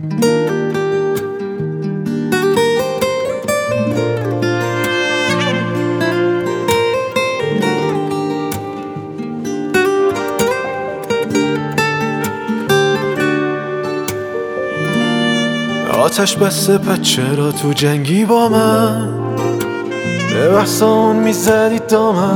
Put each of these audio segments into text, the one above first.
آتش بسته پس چرا تو جنگی با من؟ به بحثمون میزدی دامن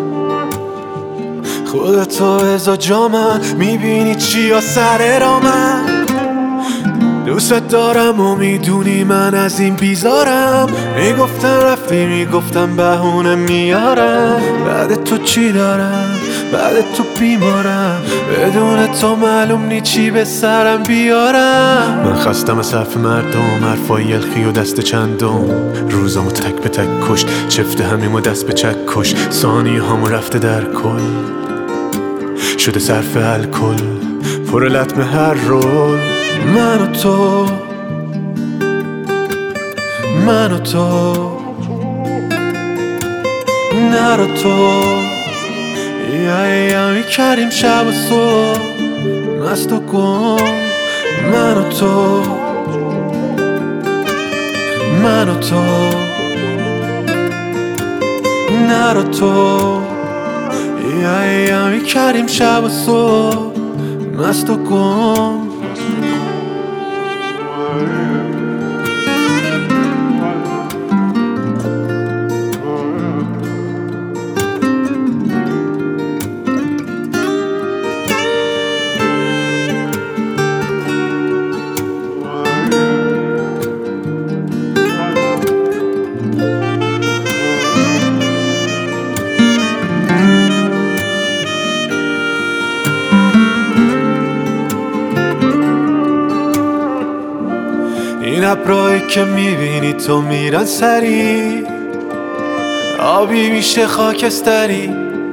خودتو ازا جا من میبینی چی یا سر را من دوست دارم و میدونی من از این بیزارم میگفتم رفتی میگفتم بهونه میارم بعد تو چی دارم بعد تو بیمارم بدون تو معلوم نی چی به سرم بیارم من خستم از حرف مردم حرفای یلخی و دست چندم روزامو تک به تک کش چفت همیمو دست به چک کش ثانی همو رفته در کل شده صرف الکل پر لطمه هر رول من و تو من و تو نرو تو یا میکردیم شب و صبح مست و گم من و تو من و تو نرو تو یا میکردیم شب و صبح مست و گم این ابرایی که میبینی تو میرن سری آبی میشه خاکستری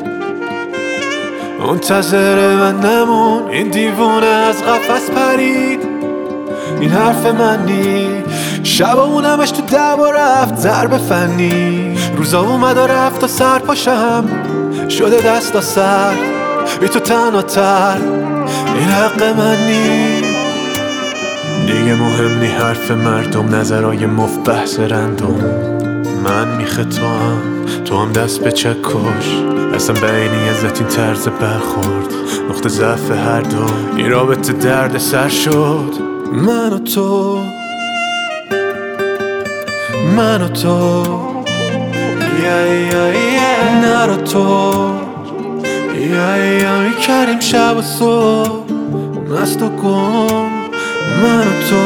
منتظر من نمون این دیوونه از قفس پرید این حرف من نی شبمون همش تو دب و رفت ضرب فنی روزا اومد و رفت و سر پاشم شده دست و سر بی تو تنها تر این حق من نی دیگه مهم نی حرف مردم نظرهای مفت بحث رندم من میخه تو هم دست به چکش اصلا بینی ازت این طرز برخورد نقطه ضعف هر دو این رابطه درد سر شد من و تو من و تو نرو تو یا میکردیم شب و صبح مست و گم من و تو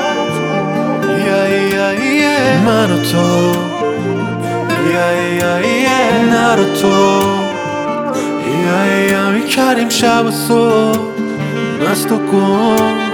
من و تو نرو تو یا میکردیم شب و صبح مست و گم